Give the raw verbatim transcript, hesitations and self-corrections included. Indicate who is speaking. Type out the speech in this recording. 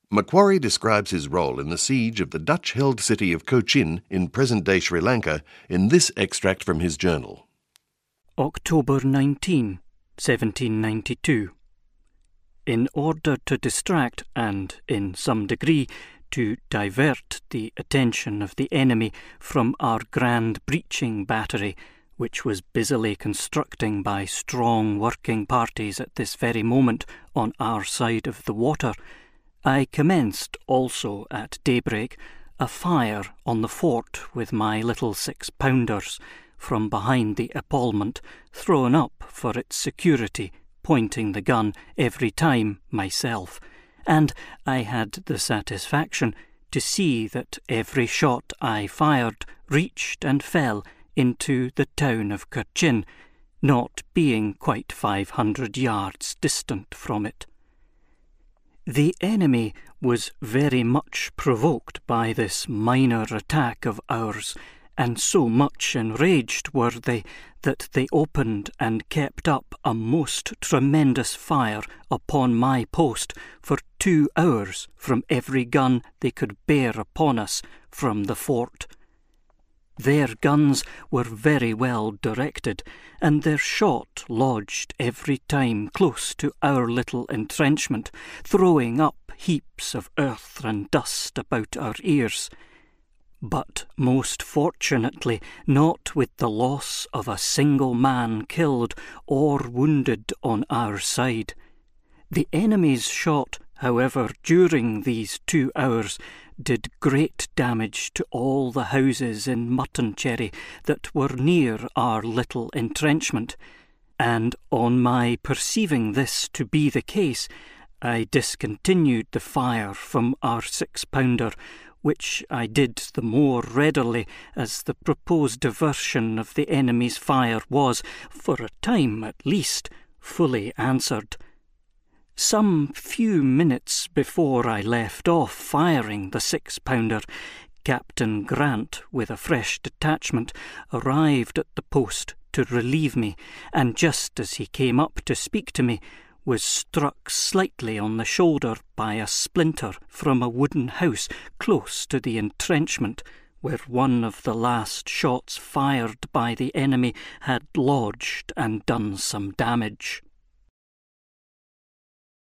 Speaker 1: Macquarie describes his role in the siege of the Dutch-held city of Cochin in present-day Sri Lanka in this extract from his journal.
Speaker 2: October nineteenth, seventeen ninety-two. In order to distract and, in some degree, to divert the attention of the enemy from our grand breaching battery, which was busily constructing by strong working parties at this very moment on our side of the water, I commenced also at daybreak a fire on the fort with my little six-pounders from behind the epaulement thrown up for its security, pointing the gun every time myself, and I had the satisfaction to see that every shot I fired reached and fell into the town of Cochin, not being quite five hundred yards distant from it. The enemy was very much provoked by this minor attack of ours, and so much enraged were they that they opened and kept up a most tremendous fire upon my post for two hours from every gun they could bear upon us from the fort. Their guns were very well directed, and their shot lodged every time close to our little entrenchment, throwing up heaps of earth and dust about our ears. But most fortunately not with the loss of a single man killed or wounded on our side. The enemy's shot, however, during these two hours did great damage to all the houses in Muttoncherry that were near our little entrenchment, and on my perceiving this to be the case, I discontinued the fire from our six-pounder, which I did the more readily as the proposed diversion of the enemy's fire was, for a time at least, fully answered. Some few minutes before I left off firing the six-pounder, Captain Grant, with a fresh detachment, arrived at the post to relieve me, and just as he came up to speak to me, was struck slightly on the shoulder by a splinter from a wooden house close to the entrenchment, where one of the last shots fired by the enemy had lodged and done some damage.